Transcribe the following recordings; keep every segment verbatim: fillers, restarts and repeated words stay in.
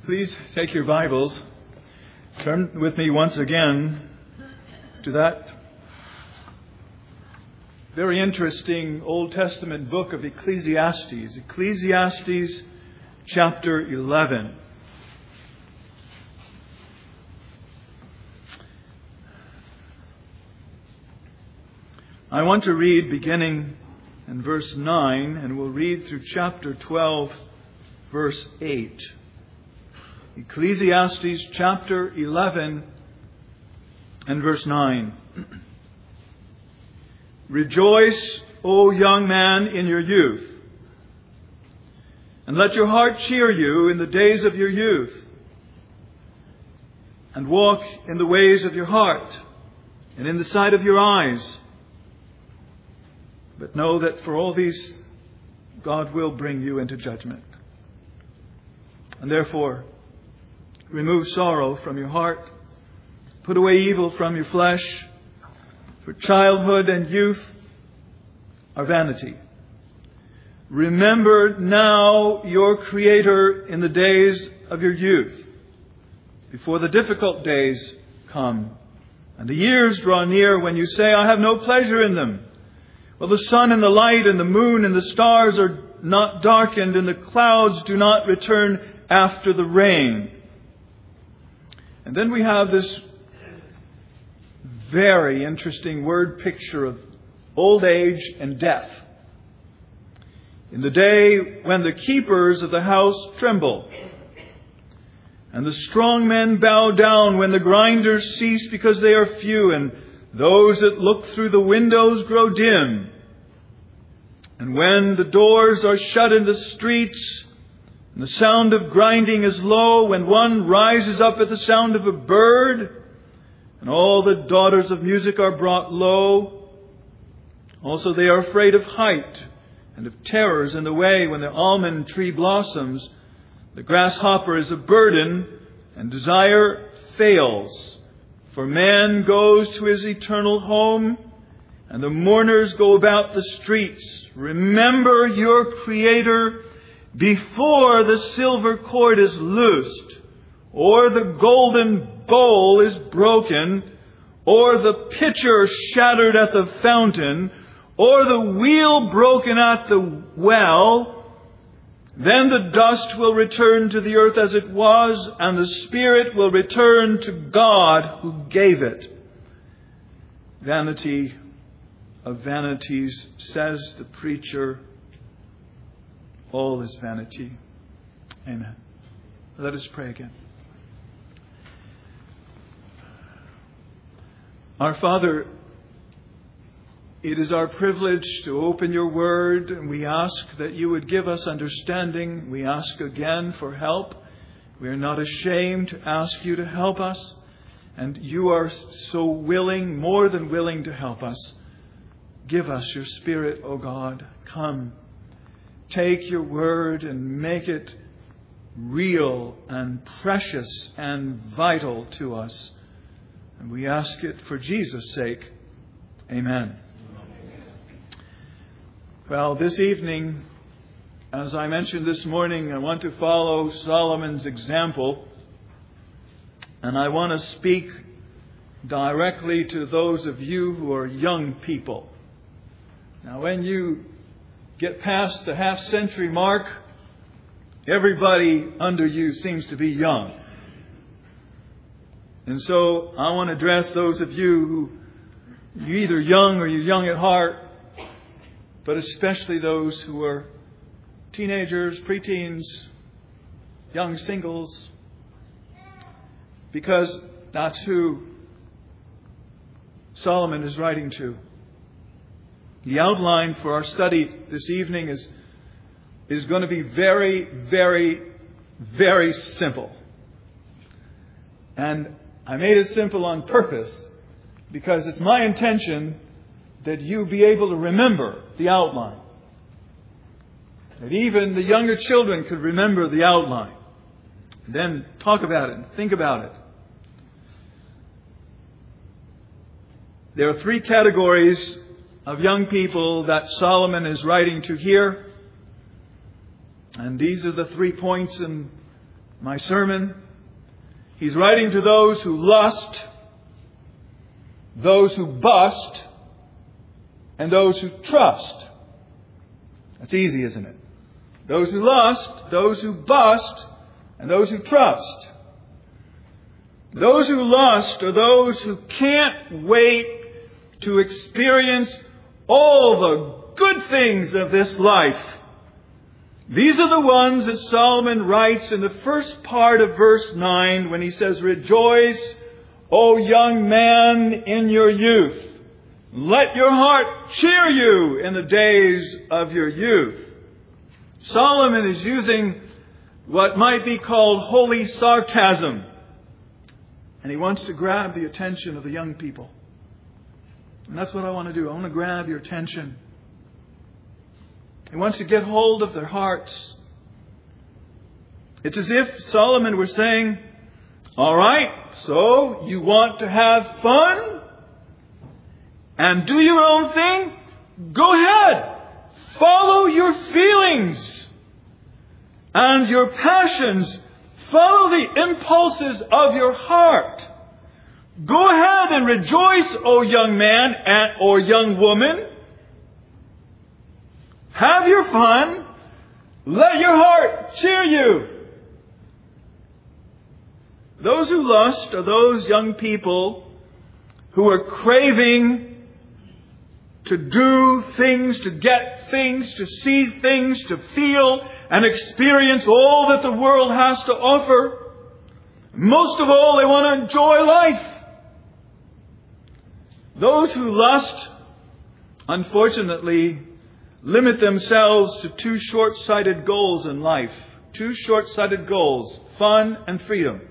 Please take your Bibles, turn with me once again to that very interesting Old Testament book of Ecclesiastes, Ecclesiastes chapter eleven. I want to read beginning in verse nine, and we'll read through chapter twelve, verse eight. Ecclesiastes chapter eleven and verse nine. Rejoice, O young man, in your youth, and let your heart cheer you in the days of your youth, and walk in the ways of your heart and in the sight of your eyes. But know that for all these, God will bring you into judgment. And therefore, remove sorrow from your heart. Put away evil from your flesh. For childhood and youth are vanity. Remember now your Creator in the days of your youth, before the difficult days come, and the years draw near when you say, I have no pleasure in them. Well, the sun and the light and the moon and the stars are not darkened, and the clouds do not return after the rain. And then we have this very interesting word picture of old age and death. In the day when the keepers of the house tremble, and the strong men bow down, when the grinders cease because they are few, and those that look through the windows grow dim, and when the doors are shut in the streets, and the sound of grinding is low, when one rises up at the sound of a bird, and all the daughters of music are brought low. Also they are afraid of height, and of terrors in the way when the almond tree blossoms. The grasshopper is a burden, and desire fails. For man goes to his eternal home, and the mourners go about the streets. Remember your Creator before the silver cord is loosed, or the golden bowl is broken, or the pitcher shattered at the fountain, or the wheel broken at the well. Then the dust will return to the earth as it was, and the spirit will return to God who gave it. Vanity of vanities, says the preacher. All is vanity. Amen. Let us pray again. Our Father, it is our privilege to open your word, and we ask that you would give us understanding. We ask again for help. We are not ashamed to ask you to help us, and you are so willing, more than willing, to help us. Give us your Spirit, O God. Come. Take your word and make it real and precious and vital to us. And we ask it for Jesus' sake. Amen. Well, this evening, as I mentioned this morning, I want to follow Solomon's example. And I want to speak directly to those of you who are young people. Now, when you get past the half-century mark, everybody under you seems to be young. And so I want to address those of you who you're either young or you're young at heart, but especially those who are teenagers, preteens, young singles, because that's who Solomon is writing to. The outline for our study this evening is, is going to be very, very, very simple. And I made it simple on purpose because it's my intention that you be able to remember the outline. That even the younger children could remember the outline. And then talk about it and think about it. There are three categories of young people that Solomon is writing to here. And these are the three points in my sermon, he's writing to those who lust, those who bust, and those who trust. That's easy, isn't it? Those who lust, those who bust, and those who trust. Those who lust are those who can't wait to experience all the good things of this life. These are the ones that Solomon writes in the first part of verse nine when he says, "Rejoice, O young man, in your youth. Let your heart cheer you in the days of your youth." Solomon is using what might be called holy sarcasm. And he wants to grab the attention of the young people. And that's what I want to do. I want to grab your attention. He wants to get hold of their hearts. It's as if Solomon were saying, all right, so you want to have fun and do your own thing? Go ahead. Follow your feelings and your passions. Follow the impulses of your heart. Go ahead and rejoice, O young man and, or young woman. Have your fun. Let your heart cheer you. Those who lust are those young people who are craving to do things, to get things, to see things, to feel and experience all that the world has to offer. Most of all, they want to enjoy life. Those who lust, unfortunately, limit themselves to two short-sighted goals in life. Two short-sighted goals, fun and freedom.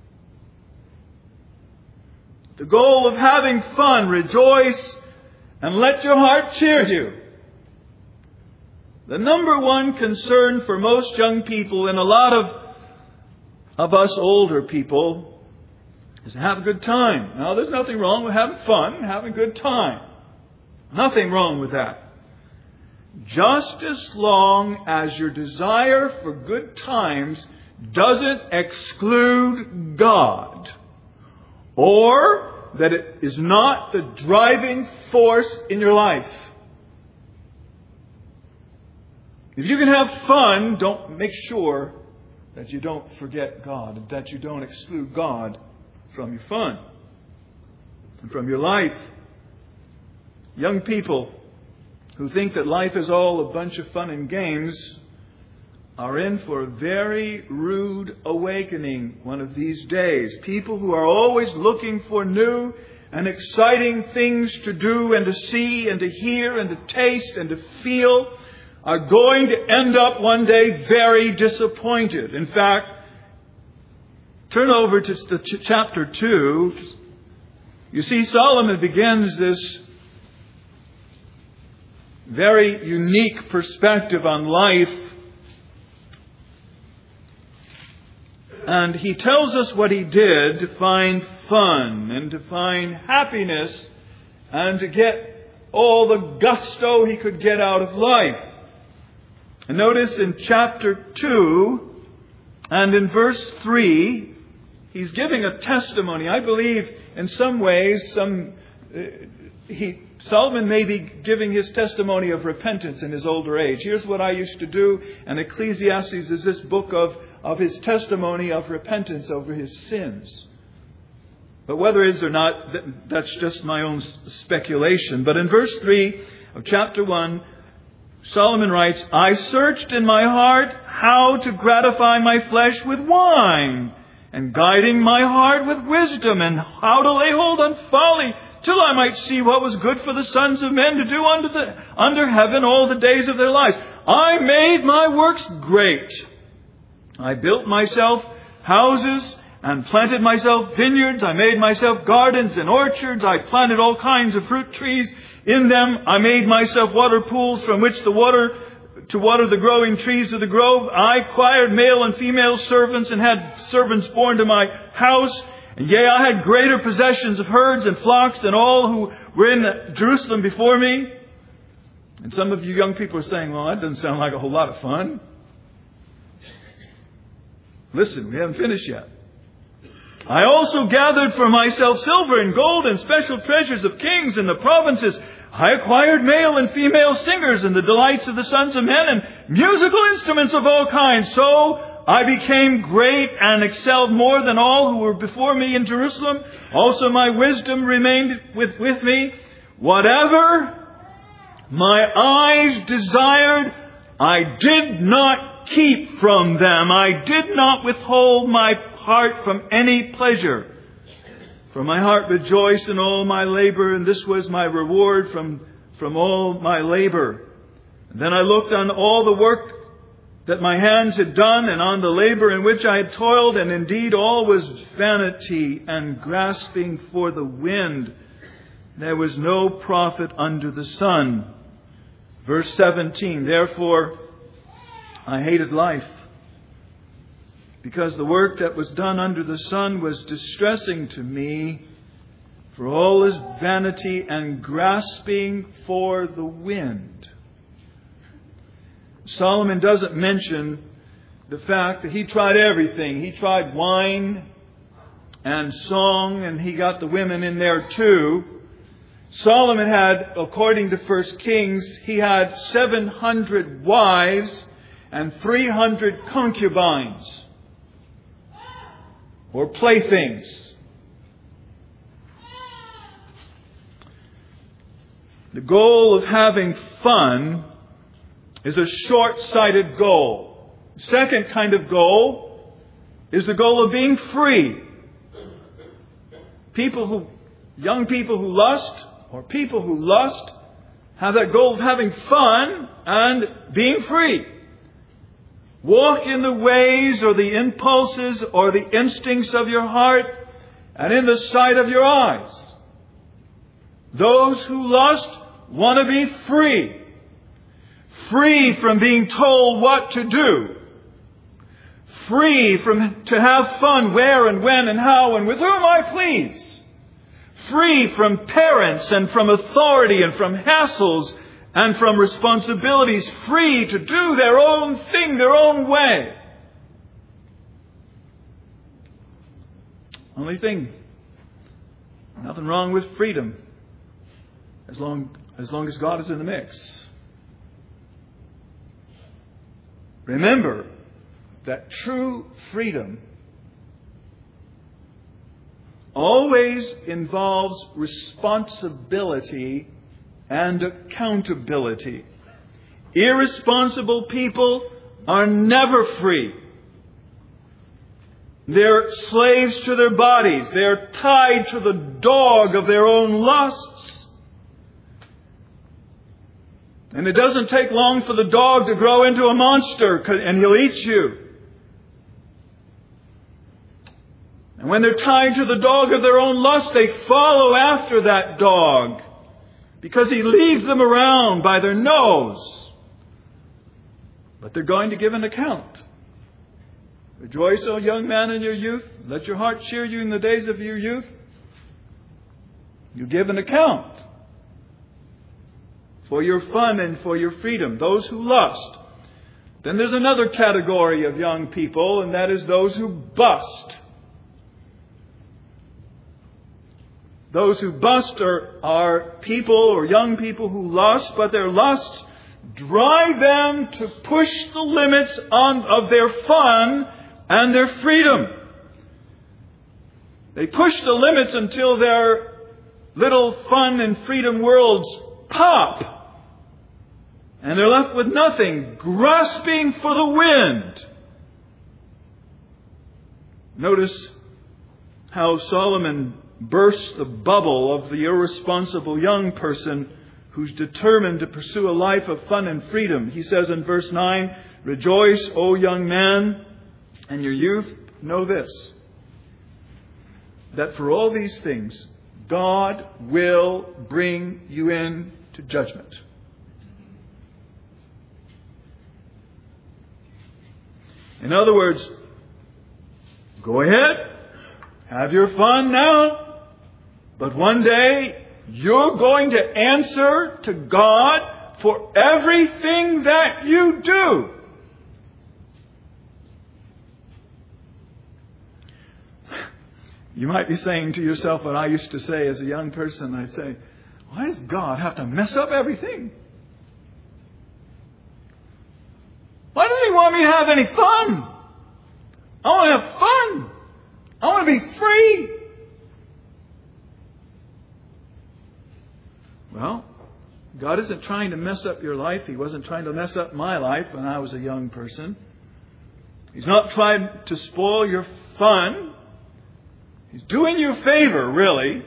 The goal of having fun, rejoice, and let your heart cheer you. The number one concern for most young people and a lot of, of us older people is to have a good time. Now, there's nothing wrong with having fun, having a good time. Nothing wrong with that. Just as long as your desire for good times doesn't exclude God, or that it is not the driving force in your life. If you can have fun, don't make sure that you don't forget God, that you don't exclude God from your fun and from your life. Young people who think that life is all a bunch of fun and games are in for a very rude awakening one of these days. People who are always looking for new and exciting things to do and to see and to hear and to taste and to feel are going to end up one day very disappointed. In fact, turn over to the ch- chapter two. You see, Solomon begins this very unique perspective on life. And he tells us what he did to find fun and to find happiness and to get all the gusto he could get out of life. And notice in chapter two and in verse three, he's giving a testimony. I believe in some ways, some uh, he Solomon may be giving his testimony of repentance in his older age. Here's what I used to do. And Ecclesiastes is this book of, of his testimony of repentance over his sins. But whether it is or not, that's just my own speculation. But in verse three of chapter one, Solomon writes, I searched in my heart how to gratify my flesh with wine, and guiding my heart with wisdom, and how to lay hold on folly, till I might see what was good for the sons of men to do under the under heaven all the days of their lives. I made my works great. I built myself houses and planted myself vineyards. I made myself gardens and orchards. I planted all kinds of fruit trees in them. I made myself water pools from which the water to water the growing trees of the grove. I acquired male and female servants and had servants born to my house. And yea, I had greater possessions of herds and flocks than all who were in Jerusalem before me. And some of you young people are saying, well, that doesn't sound like a whole lot of fun. Listen, we haven't finished yet. I also gathered for myself silver and gold and special treasures of kings in the provinces. I acquired male and female singers and the delights of the sons of men and musical instruments of all kinds. So I became great and excelled more than all who were before me in Jerusalem. Also my wisdom remained with, with me. Whatever my eyes desired, I did not keep from them. I did not withhold my heart from any pleasure. For my heart rejoiced in all my labor, and this was my reward from, from all my labor. And then I looked on all the work that my hands had done, and on the labor in which I had toiled, and indeed all was vanity and grasping for the wind. There was no profit under the sun. Verse seventeen, therefore I hated life, because the work that was done under the sun was distressing to me, for all is vanity and grasping for the wind. Solomon doesn't mention the fact that he tried everything. He tried wine and song, and he got the women in there too. Solomon had, according to First Kings, he had seven hundred wives and three hundred concubines, or playthings. The goal of having fun is a short-sighted goal. The second kind of goal is the goal of being free. People who, young people who lust, or people who lust, have that goal of having fun and being free. Walk in the ways or the impulses or the instincts of your heart and in the sight of your eyes. Those who lust want to be free. Free from being told what to do. Free from to have fun where and when and how and with whom I please. Free from parents and from authority and from hassles and from responsibilities. Free to do their own thing, their own way. Only thing, nothing wrong with freedom as long, as long as God is in the mix. Remember that true freedom always involves responsibility and accountability. Irresponsible people are never free. They're slaves to their bodies. They're tied to the dog of their own lusts. And it doesn't take long for the dog to grow into a monster, and he'll eat you. And when they're tied to the dog of their own lust, they follow after that dog because he leads them around by their nose. But they're going to give an account. Rejoice, O young man, in your youth. Let your heart cheer you in the days of your youth. You give an account for your fun and for your freedom. Those who lust. Then there's another category of young people, and that is those who bust. Those who bust are, are people or young people who lust, but their lusts drive them to push the limits on, of their fun and their freedom. They push the limits until their little fun and freedom worlds pop. And they're left with nothing, grasping for the wind. Notice how Solomon bursts the bubble of the irresponsible young person who's determined to pursue a life of fun and freedom. He says in verse nine, Rejoice, O young man, and your youth. Know this, that for all these things, God will bring you in to judgment. In other words, go ahead, have your fun now. But one day, you're going to answer to God for everything that you do. You might be saying to yourself what I used to say as a young person. I'd say, why does God have to mess up everything? Why doesn't He want me to have any fun? I want to have fun. I want to be free. Well, God isn't trying to mess up your life. He wasn't trying to mess up my life when I was a young person. He's not trying to spoil your fun. He's doing you a favor, really.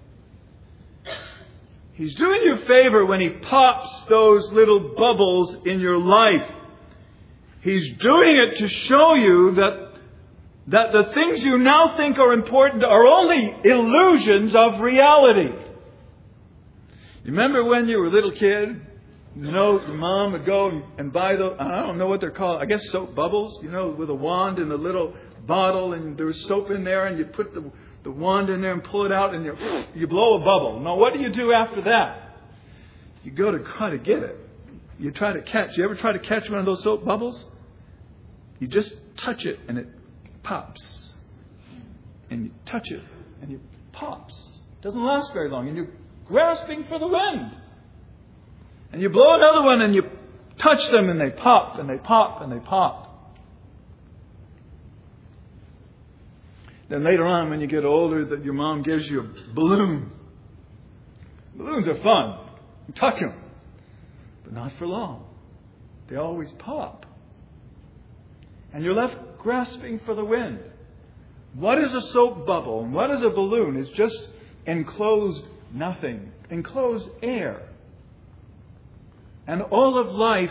He's doing you a favor when He pops those little bubbles in your life. He's doing it to show you that, that the things you now think are important are only illusions of reality. You remember when you were a little kid? You know, your mom would go and buy the, I don't know what they're called, I guess soap bubbles, you know, with a wand and a little bottle, and there was soap in there, and you put the, the wand in there and pull it out, and you you blow a bubble. Now, what do you do after that? You go to try to get it. You try to catch. You ever try to catch one of those soap bubbles? You just touch it, and it pops. And you touch it, and it pops. It doesn't last very long, and you're grasping for the wind. And you blow another one, and you touch them, and they pop, and they pop, and they pop. Then later on, when you get older, that your mom gives you a balloon. Balloons are fun. You touch them. But not for long. They always pop. And you're left grasping for the wind. What is a soap bubble? And what is a balloon? It's just enclosed nothing. Enclosed air. And all of life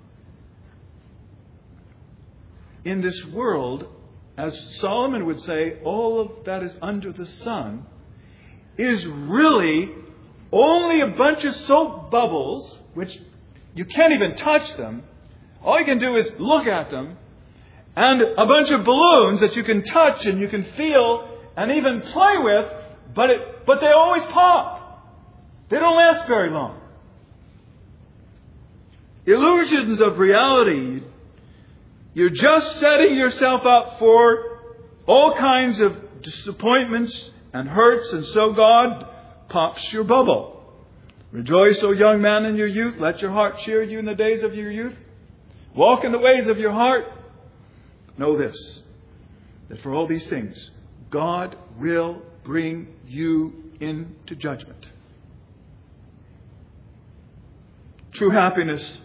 in this world, as Solomon would say, all of that is under the sun, is really only a bunch of soap bubbles, which you can't even touch them. All you can do is look at them, and a bunch of balloons that you can touch and you can feel and even play with, but it, but they always pop. They don't last very long. Illusions of reality. You're just setting yourself up for all kinds of disappointments and hurts, and so God pops your bubble. Rejoice, O young man, in your youth. Let your heart cheer you in the days of your youth. Walk in the ways of your heart. Know this, that for all these things, God will bring you into judgment. True happiness,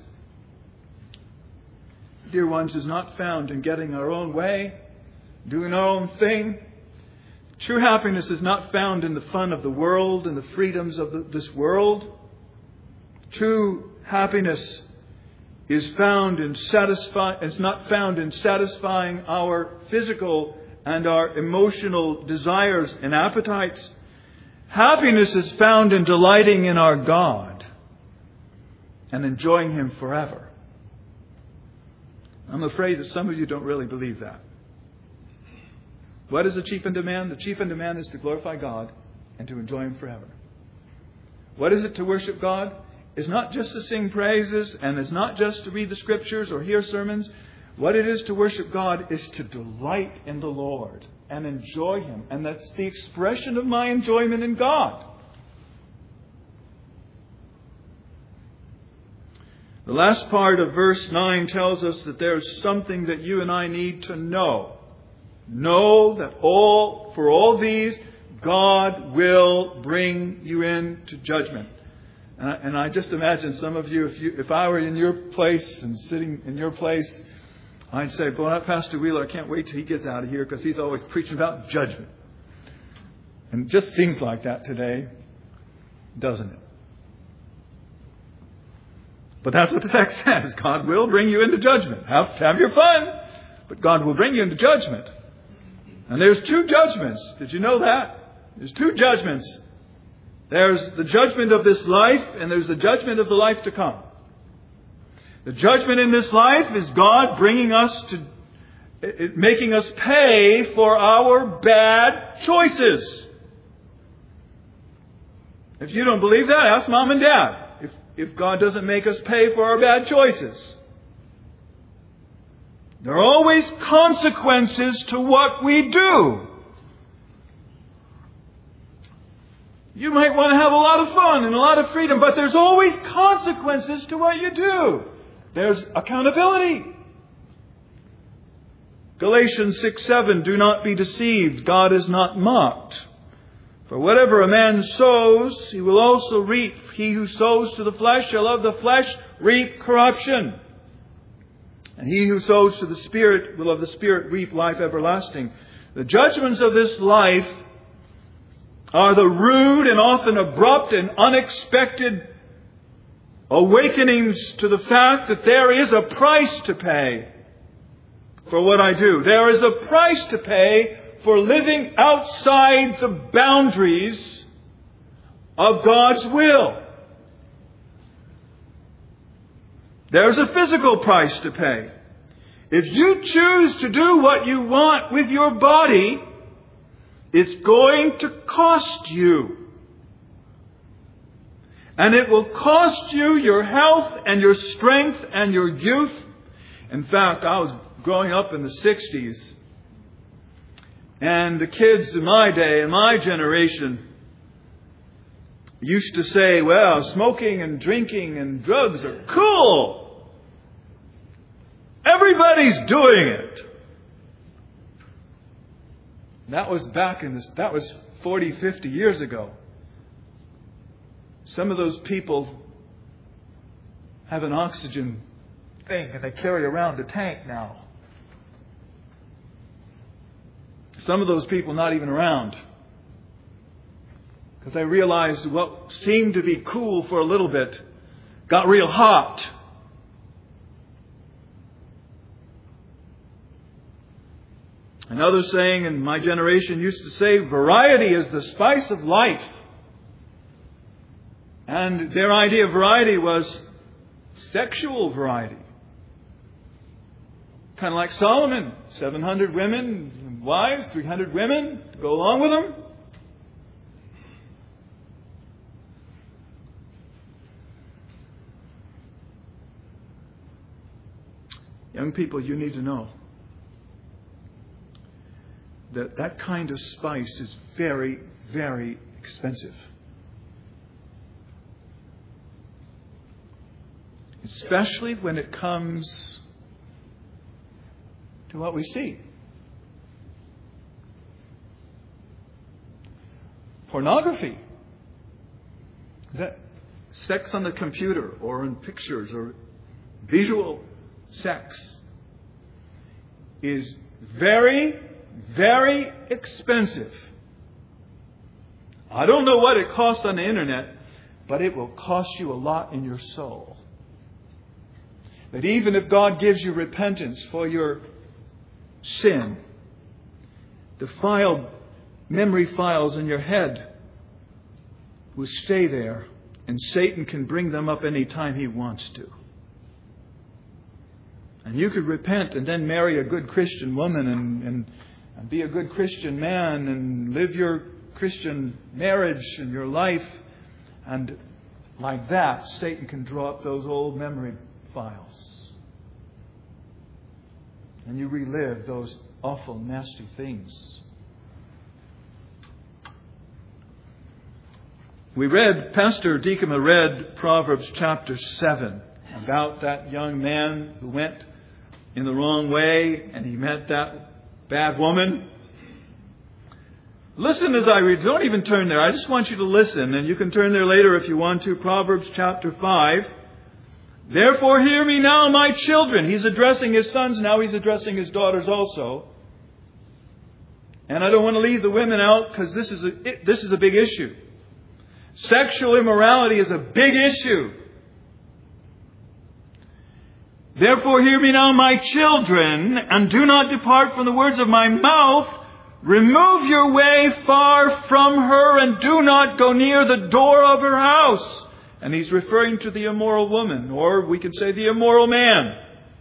dear ones, is not found in getting our own way, doing our own thing. True happiness is not found in the fun of the world and the freedoms of the, this world. True happiness is found in satisfy. It's not found in satisfying our physical and our emotional desires and appetites. Happiness is found in delighting in our God and enjoying Him forever. I'm afraid that some of you don't really believe that. What is the chief in demand? The chief in demand is to glorify God and to enjoy Him forever. What is it to worship God? It's not just to sing praises, and it's not just to read the Scriptures or hear sermons. What it is to worship God is to delight in the Lord and enjoy Him. And that's the expression of my enjoyment in God. The last part of verse nine tells us that there's something that you and I need to know. Know that all, for all these, God will bring you into judgment. And I, and I just imagine some of you, if you, if I were in your place and sitting in your place, I'd say, boy, that Pastor Wheeler, I can't wait till he gets out of here because he's always preaching about judgment. And it just seems like that today, doesn't it? But that's what the text says. God will bring you into judgment. Have, have your fun, but God will bring you into judgment. And there's two judgments. Did you know that? There's two judgments. There's the judgment of this life, and there's the judgment of the life to come. The judgment in this life is God bringing us to, making us pay for our bad choices. If you don't believe that, ask Mom and Dad. If, if God doesn't make us pay for our bad choices. There are always consequences to what we do. You might want to have a lot of fun and a lot of freedom, but there's always consequences to what you do. There's accountability. Galatians six seven, do not be deceived. God is not mocked. For whatever a man sows, he will also reap. He who sows to the flesh shall of the flesh reap corruption. And he who sows to the Spirit will of the Spirit reap life everlasting. The judgments of this life are the rude and often abrupt and unexpected awakenings to the fact that there is a price to pay for what I do. There is a price to pay for living outside the boundaries of God's will. There's a physical price to pay. If you choose to do what you want with your body, it's going to cost you. And it will cost you your health and your strength and your youth. In fact, I was growing up in the sixties. And the kids in my day, in my generation, used to say, well, smoking and drinking and drugs are cool. Everybody's doing it. That was back in this, that was forty, fifty years ago. Some of those people have an oxygen thing and they carry around a tank now. Some of those people not even around. Because they realized what seemed to be cool for a little bit got real hot. Another saying in my generation used to say, variety is the spice of life. And their idea of variety was sexual variety. Kind of like Solomon, seven hundred women, wives, three hundred women to go along with them. Young people, you need to know that that kind of spice is very, very expensive. Especially when it comes to what we see. Pornography. Is that sex on the computer or in pictures or visual sex is very, very expensive. I don't know what it costs on the internet, but it will cost you a lot in your soul. That even if God gives you repentance for your sin, the file, memory files in your head will stay there, and Satan can bring them up any time he wants to. And you could repent and then marry a good Christian woman and, and, and be a good Christian man and live your Christian marriage and your life. And like that, Satan can draw up those old memory files. And you relive those awful, nasty things. We read, Pastor Deacon read Proverbs chapter seven about that young man who went in the wrong way and he met that bad woman. Listen as I read. Don't even turn there. I just want you to listen, and you can turn there later if you want to. Proverbs chapter five. Therefore hear me now, my children. He's addressing his sons now. He's addressing his daughters also. And I don't want to leave the women out because this is a, this is a big issue. Sexual immorality is a big issue. Therefore hear me now, my children, and do not depart from the words of my mouth. Remove your way far from her and do not go near the door of her house. And he's referring to the immoral woman, or we could say the immoral man.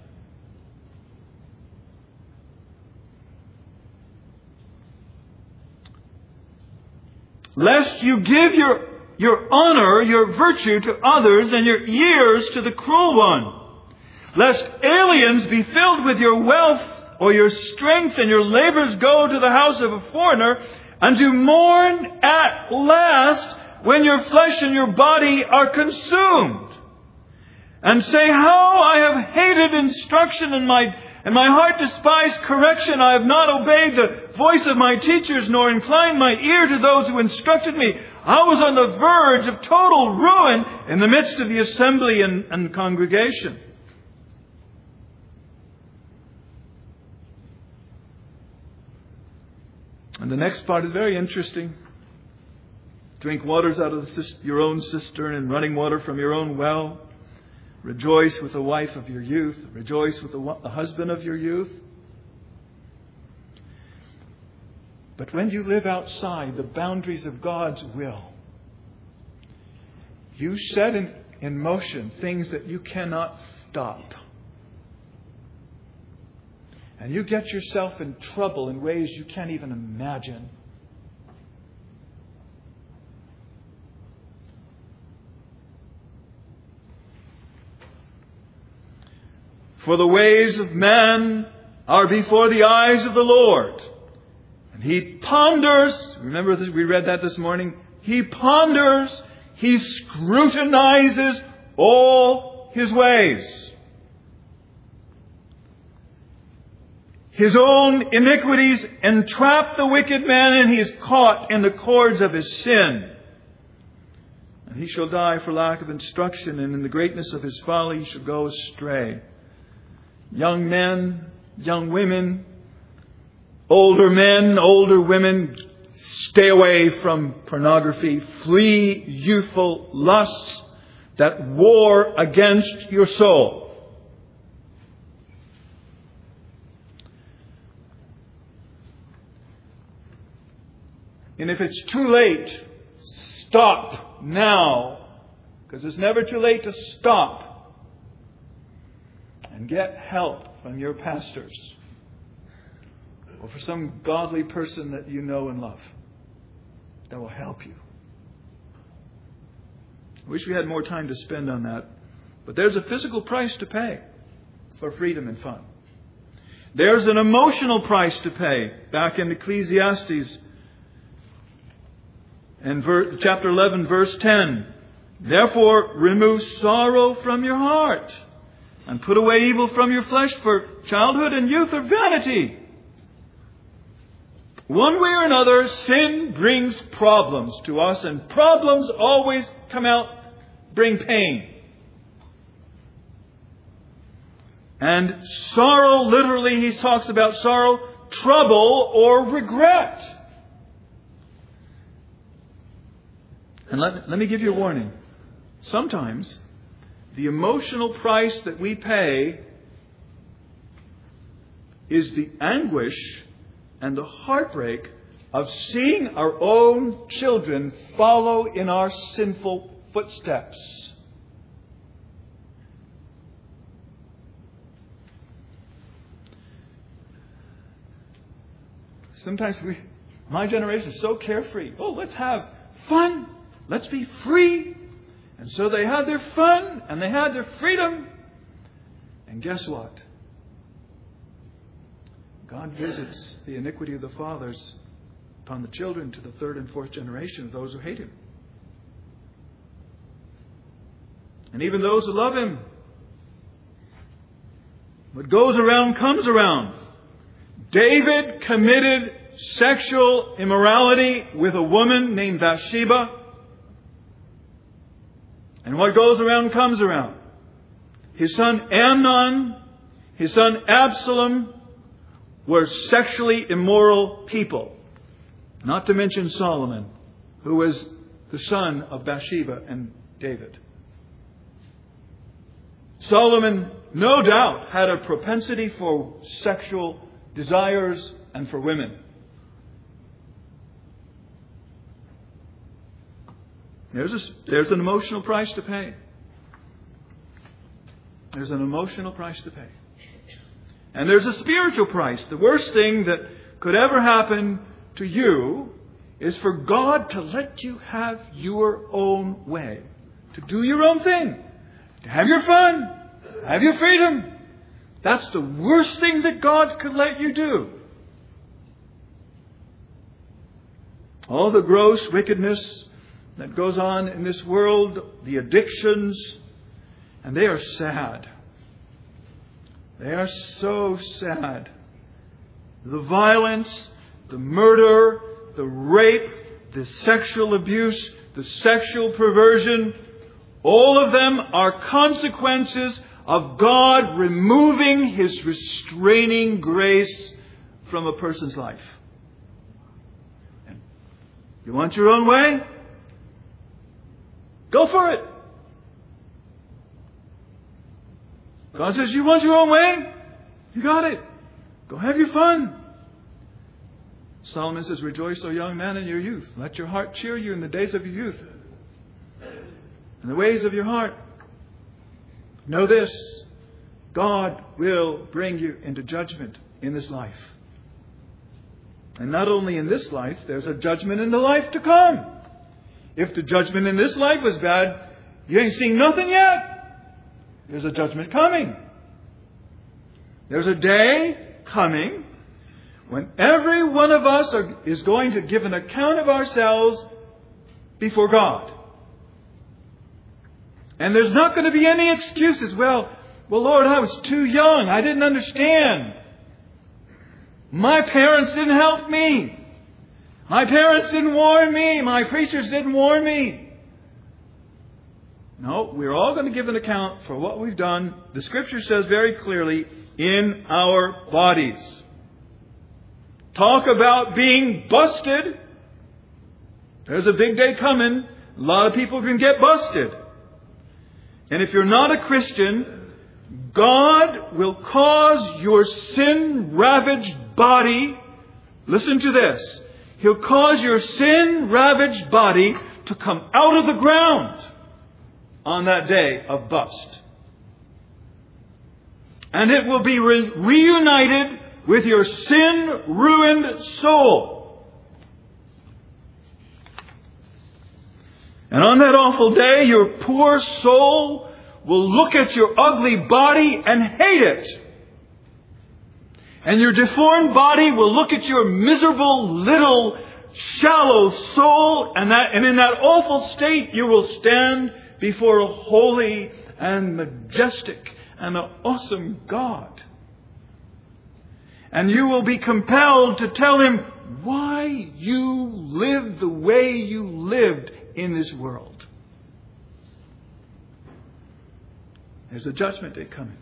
Lest you give your, your honor, your virtue to others and your years to the cruel one. Lest aliens be filled with your wealth or your strength and your labors go to the house of a foreigner, and to mourn at last when your flesh and your body are consumed. And say, how I have hated instruction and my, and my heart despised correction. I have not obeyed the voice of my teachers, nor inclined my ear to those who instructed me. I was on the verge of total ruin in the midst of the assembly and, and congregation. And the next part is very interesting. Drink waters out of the, your own cistern and running water from your own well. Rejoice with the wife of your youth. Rejoice with the, the husband of your youth. But when you live outside the boundaries of God's will, you set in, in motion things that you cannot stop. And you get yourself in trouble in ways you can't even imagine. For the ways of man are before the eyes of the Lord. And He ponders, remember this, we read that this morning, He ponders, He scrutinizes all His ways. His own iniquities entrap the wicked man, and he is caught in the cords of his sin. And he shall die for lack of instruction, and in the greatness of his folly he shall go astray. Young men, young women, older men, older women, stay away from pornography. Flee youthful lusts that war against your soul. And if it's too late, stop now. Because it's never too late to stop. And get help from your pastors. Or for some godly person that you know and love. That will help you. I wish we had more time to spend on that. But there's a physical price to pay for freedom and fun. There's an emotional price to pay. Back in Ecclesiastes, and ver- chapter eleven, verse ten. Therefore, remove sorrow from your heart, and put away evil from your flesh, for childhood and youth are vanity. One way or another, sin brings problems to us, and problems always come out, bring pain. And sorrow, literally, he talks about sorrow, trouble, or regret. And let, let me give you a warning. Sometimes the emotional price that we pay is the anguish and the heartbreak of seeing our own children follow in our sinful footsteps. Sometimes we, my generation is so carefree. Oh, let's have fun. Let's be free. And so they had their fun and they had their freedom. And guess what? God visits the iniquity of the fathers upon the children to the third and fourth generation of those who hate Him. And even those who love Him. What goes around comes around. David committed sexual immorality with a woman named Bathsheba. And what goes around comes around. His son Amnon, his son Absalom were sexually immoral people. Not to mention Solomon, who was the son of Bathsheba and David. Solomon, no doubt, had a propensity for sexual desires and for women. There's, a, there's an emotional price to pay. There's an emotional price to pay. And there's a spiritual price. The worst thing that could ever happen to you is for God to let you have your own way. To do your own thing. To have your fun. Have your freedom. That's the worst thing that God could let you do. All the gross wickedness that goes on in this world, the addictions, and they are sad. They are so sad. The violence, the murder, the rape, the sexual abuse, the sexual perversion, all of them are consequences of God removing His restraining grace from a person's life. You want your own way? Go for it. God says, you want your own way? You got it. Go have your fun. Solomon says, rejoice, O young man, in your youth. Let your heart cheer you in the days of your youth. In the ways of your heart. Know this. God will bring you into judgment in this life. And not only in this life, there's a judgment in the life to come. If the judgment in this life was bad, you ain't seen nothing yet. There's a judgment coming. There's a day coming when every one of us are, is going to give an account of ourselves before God. And there's not going to be any excuses. Well, well, Lord, I was too young. I didn't understand. My parents didn't help me. My parents didn't warn me. My preachers didn't warn me. No, we're all going to give an account for what we've done. The Scripture says very clearly, in our bodies. Talk about being busted. There's a big day coming. A lot of people can get busted. And if you're not a Christian, God will cause your sin-ravaged body, listen to this, He'll cause your sin-ravaged body to come out of the ground on that day of bust. And it will be re- reunited with your sin-ruined soul. And on that awful day, your poor soul will look at your ugly body and hate it. And your deformed body will look at your miserable, little, shallow soul. And that, and in that awful state, you will stand before a holy and majestic and an awesome God. And you will be compelled to tell Him why you lived the way you lived in this world. There's a judgment day coming.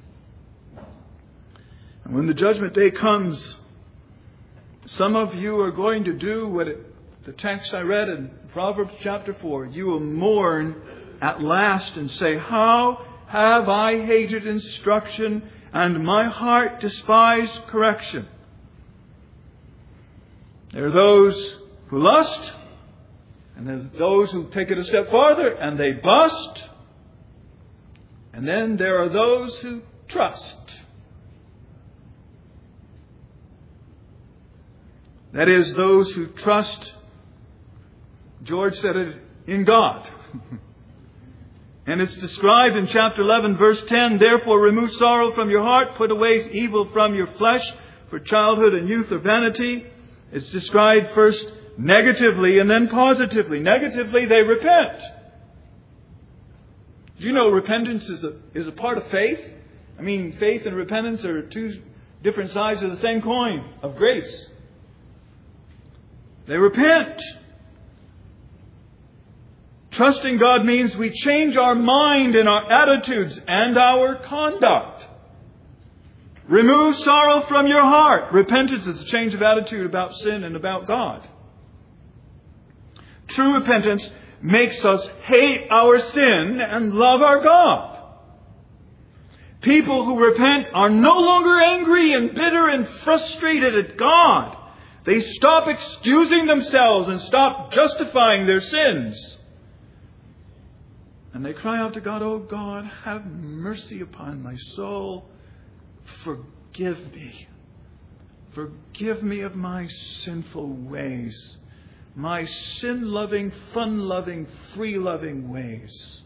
And when the judgment day comes, some of you are going to do what it, the text I read in Proverbs chapter four. You will mourn at last and say, how have I hated instruction and my heart despised correction? There are those who lust, and there's those who take it a step farther and they bust. And then there are those who trust. That is, those who trust, George said it, in God. And it's described in chapter eleven, verse ten, therefore remove sorrow from your heart, put away evil from your flesh, for childhood and youth are vanity. It's described first negatively and then positively. Negatively, they repent. Do you know repentance is a, is a part of faith? I mean, faith and repentance are two different sides of the same coin of grace. They repent. Trusting God means we change our mind and our attitudes and our conduct. Remove sorrow from your heart. Repentance is a change of attitude about sin and about God. True repentance makes us hate our sin and love our God. People who repent are no longer angry and bitter and frustrated at God. They stop excusing themselves and stop justifying their sins. And they cry out to God, oh God, have mercy upon my soul. Forgive me. Forgive me of my sinful ways. My sin-loving, fun-loving, free-loving ways.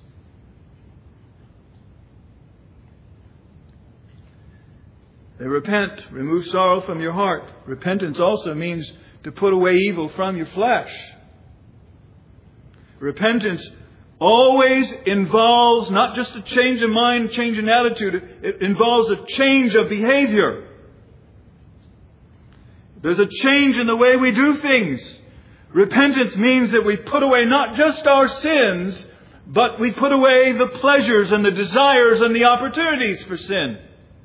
They repent. Remove sorrow from your heart. Repentance also means to put away evil from your flesh. Repentance always involves not just a change of mind, change in attitude. It involves a change of behavior. There's a change in the way we do things. Repentance means that we put away not just our sins, but we put away the pleasures and the desires and the opportunities for sin.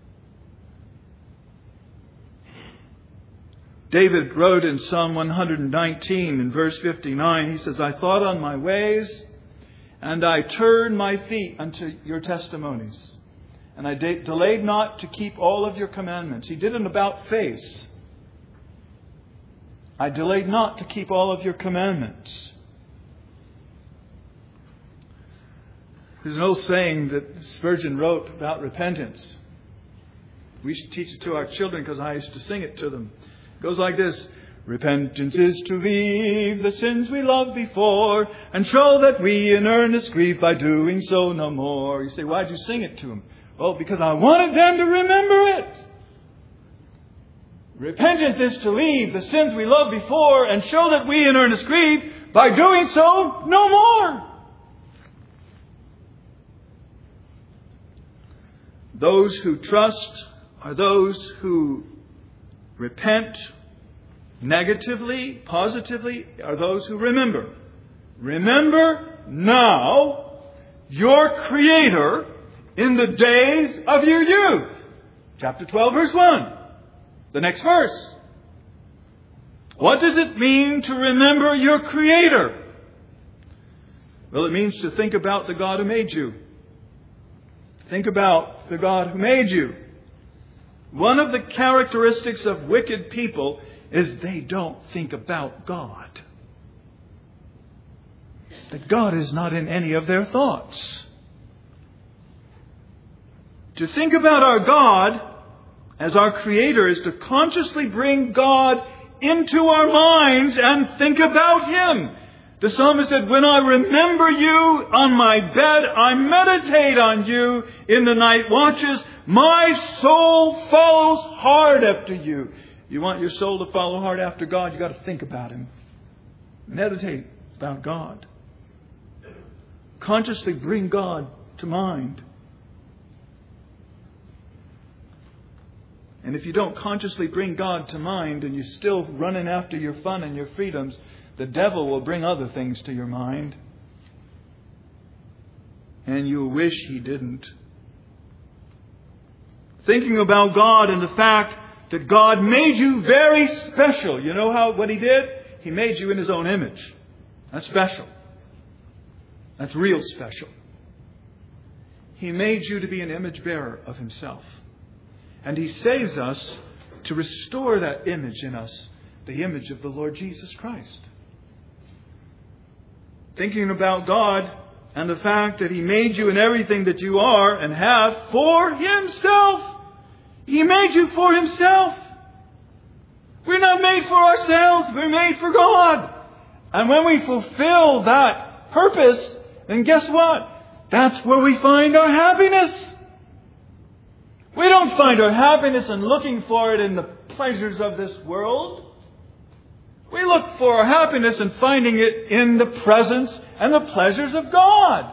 David wrote in Psalm one nineteen in verse fifty-nine, he says, I thought on my ways, and I turned my feet unto your testimonies. And I de- delayed not to keep all of your commandments. He did an about face. I delayed not to keep all of your commandments. There's an old saying that Spurgeon wrote about repentance. We should teach it to our children because I used to sing it to them. It goes like this. Repentance is to leave the sins we loved before and show that we in earnest grieve by doing so no more. You say, why'd you sing it to them? Well, because I wanted them to remember it. Repentance is to leave the sins we loved before and show that we in earnest grieve by doing so no more. Those who trust are those who repent negatively, positively, are those who remember. Remember now your Creator in the days of your youth. Chapter twelve, verse one. The next verse. What does it mean to remember your Creator? Well, it means to think about the God who made you. Think about the God who made you. One of the characteristics of wicked people is they don't think about God. That God is not in any of their thoughts. To think about our God as our Creator is to consciously bring God into our minds and think about Him. The psalmist said, when I remember you on my bed, I meditate on you in the night watches. My soul follows hard after you. You want your soul to follow hard after God, you've got to think about Him. Meditate about God. Consciously bring God to mind. And if you don't consciously bring God to mind and you're still running after your fun and your freedoms, the devil will bring other things to your mind. And you'll wish he didn't. Thinking about God and the fact that God made you very special. You know how what He did? He made you in His own image. That's special. That's real special. He made you to be an image bearer of Himself. And He saves us to restore that image in us, the image of the Lord Jesus Christ. Thinking about God and the fact that He made you in everything that you are and have for Himself. He made you for Himself. We're not made for ourselves. We're made for God. And when we fulfill that purpose, then guess what? That's where we find our happiness. We don't find our happiness in looking for it in the pleasures of this world. We look for our happiness in finding it in the presence and the pleasures of God.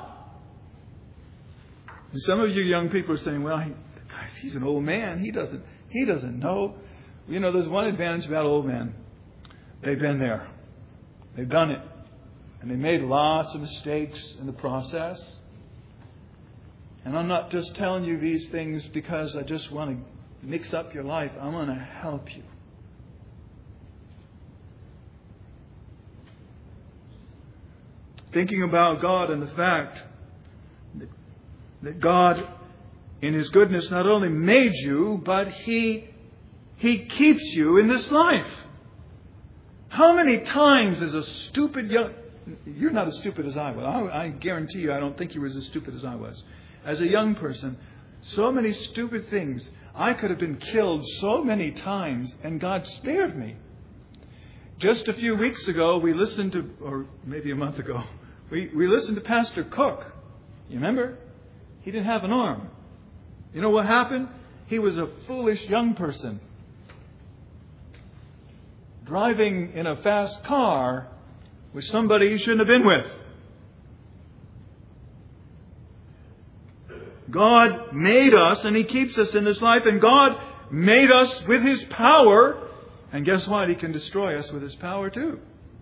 And some of you young people are saying, well, he, guys, he's an old man. He doesn't, he doesn't know. You know, there's one advantage about old men. They've been there. They've done it. And they made lots of mistakes in the process. And I'm not just telling you these things because I just want to mix up your life. I want to help you. Thinking about God and the fact that, that God, in His goodness, not only made you, but He, He keeps you in this life. How many times as a stupid young... You're not as stupid as I was. I, I guarantee you I don't think you were as stupid as I was. As a young person, so many stupid things. I could have been killed so many times, and God spared me. Just a few weeks ago, we listened to, or maybe a month ago, we, we listened to Pastor Cook. You remember? He didn't have an arm. You know what happened? He was a foolish young person. Driving in a fast car with somebody he shouldn't have been with. God made us and He keeps us in this life, and God made us with His power. And guess what? He can destroy us with His power too.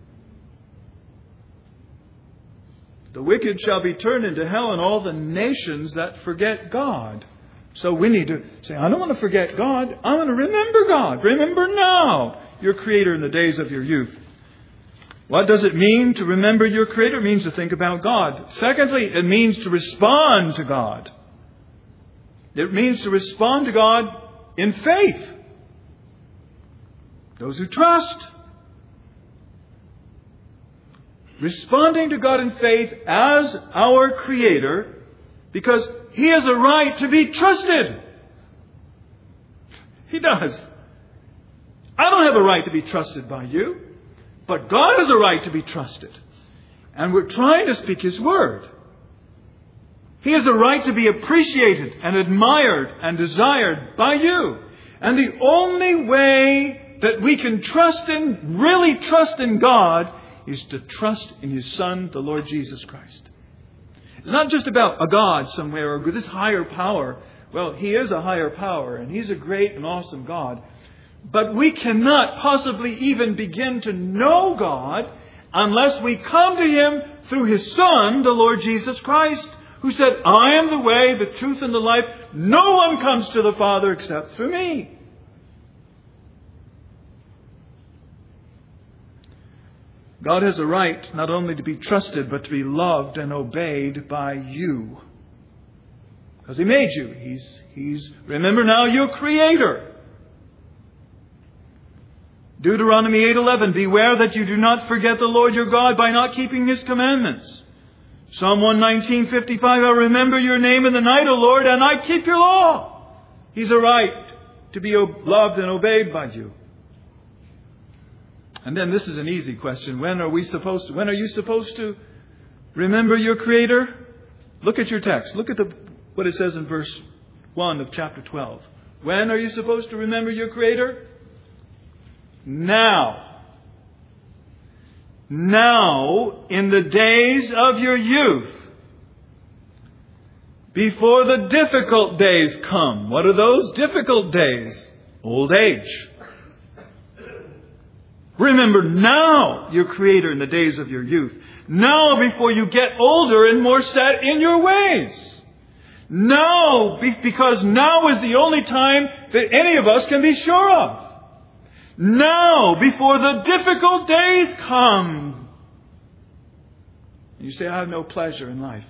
The wicked shall be turned into hell, and all the nations that forget God. So we need to say, I don't want to forget God. I want to remember God. Remember now your Creator in the days of your youth. What does it mean to remember your Creator? It means to think about God. Secondly, it means to respond to God. It means to respond to God in faith. Those who trust. Responding to God in faith as our Creator, because He has a right to be trusted. He does. I don't have a right to be trusted by you, but God has a right to be trusted. And we're trying to speak His Word. He has a right to be appreciated and admired and desired by you. And the only way that we can trust in, really trust in God, is to trust in His Son, the Lord Jesus Christ. It's not just about a God somewhere or this higher power. Well, He is a higher power and He's a great and awesome God. But we cannot possibly even begin to know God unless we come to Him through His Son, the Lord Jesus Christ, who said, I am the way, the truth, and the life. No one comes to the Father except through me. God has a right not only to be trusted, but to be loved and obeyed by you. Because He made you. He's, he's, remember now, your Creator. Deuteronomy eight eleven, beware that you do not forget the Lord your God by not keeping His commandments. Psalm one nineteen fifty-five, I remember your name in the night, O Lord, and I keep your law. He's a right to be loved and obeyed by you. And then this is an easy question. When are we supposed to, when are you supposed to remember your Creator? Look at your text. Look at the, what it says in verse one of chapter twelve. When are you supposed to remember your Creator? Now. Now, in the days of your youth, before the difficult days come. What are those difficult days? Old age. Remember now your Creator in the days of your youth. Now, before you get older and more set in your ways. Now, because now is the only time that any of us can be sure of. Now, before the difficult days come. You say, I have no pleasure in life.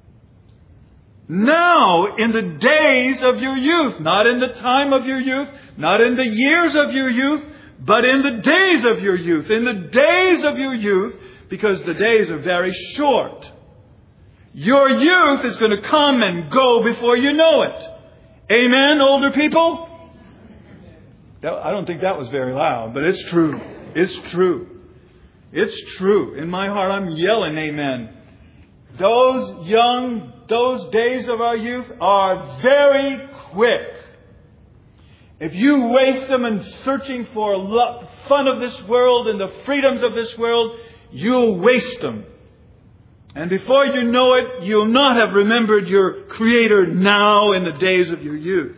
Now, in the days of your youth, not in the time of your youth, not in the years of your youth, but in the days of your youth. In the days of your youth, because the days are very short. Your youth is going to come and go before you know it. Amen, older people? I don't think that was very loud, but it's true. It's true. It's true. In my heart, I'm yelling amen. Those young, those days of our youth are very quick. If you waste them in searching for the fun of this world and the freedoms of this world, you'll waste them. And before you know it, you'll not have remembered your Creator now in the days of your youth.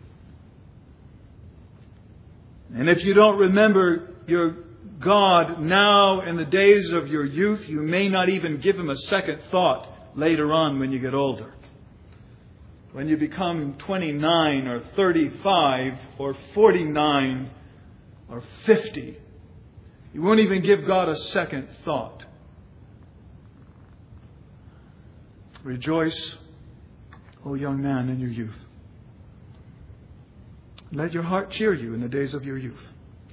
And if you don't remember your God now in the days of your youth, you may not even give Him a second thought later on when you get older. When you become twenty-nine or thirty-five or forty-nine or fifty, you won't even give God a second thought. Rejoice, O young man, in your youth. Let your heart cheer you in the days of your youth.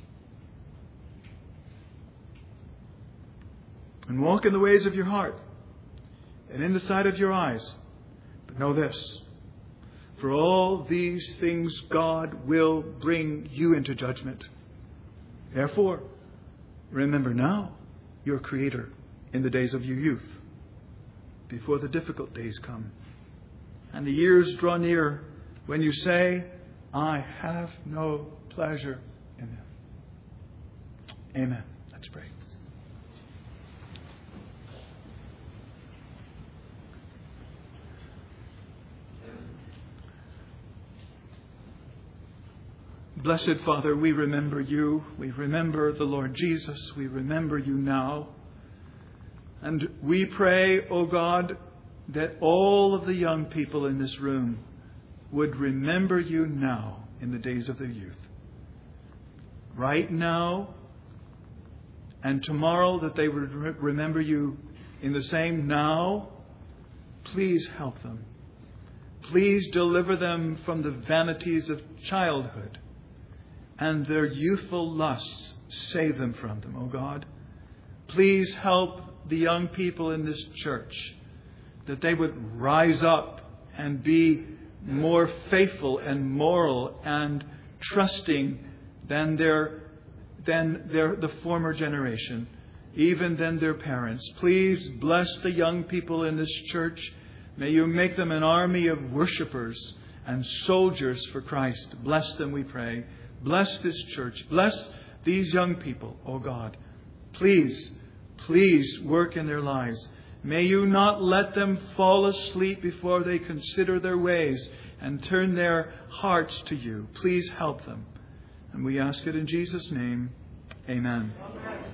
And walk in the ways of your heart and in the sight of your eyes. But know this. For all these things God will bring you into judgment. Therefore, remember now your Creator in the days of your youth, before the difficult days come, and the years draw near when you say, I have no pleasure in them. Amen. Let's pray. Blessed Father, we remember you. We remember the Lord Jesus. We remember you now. And we pray, O God, that all of the young people in this room would remember you now in the days of their youth. Right now and tomorrow, that they would re- remember you in the same now. Please help them. Please deliver them from the vanities of childhood and their youthful lusts. Save them from them, O God. Please help the young people in this church, that they would rise up and be more faithful and moral and trusting than their than their the former generation, even than their parents. Please bless the young people in this church. May you make them an army of worshipers and soldiers for Christ. Bless them, we pray. Bless this church. Bless these young people, O God. Please, please work in their lives. May you not let them fall asleep before they consider their ways and turn their hearts to you. Please help them. And we ask it in Jesus' name. Amen. Amen.